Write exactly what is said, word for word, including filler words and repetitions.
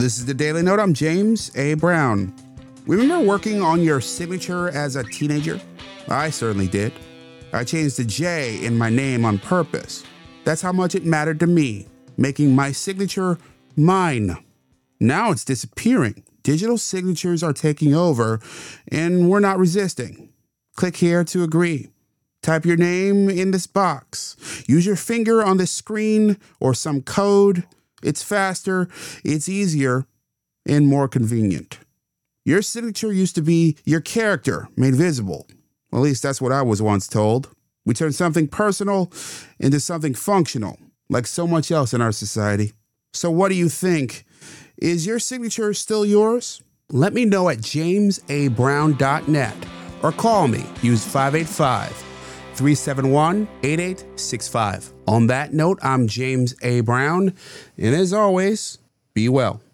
This is the Daily Note. I'm James A. Brown. Remember working on your signature as a teenager? I certainly did. I changed the J in my name on purpose. That's how much it mattered to me, making my signature mine. Now it's disappearing. Digital signatures are taking over, and we're not resisting. Click here to agree. Type your name in this box. Use your finger on the screen or some code. It's faster, it's easier, and more convenient. Your signature used to be your character made visible. At least that's what I was once told. We turned something personal into something functional, like so much else in our society. So what do you think? Is your signature still yours? Let me know at james a brown dot net or call me. Use five eight five, three seven one, eight eight six five. On that note, I'm James A. Brown, and as always, be well.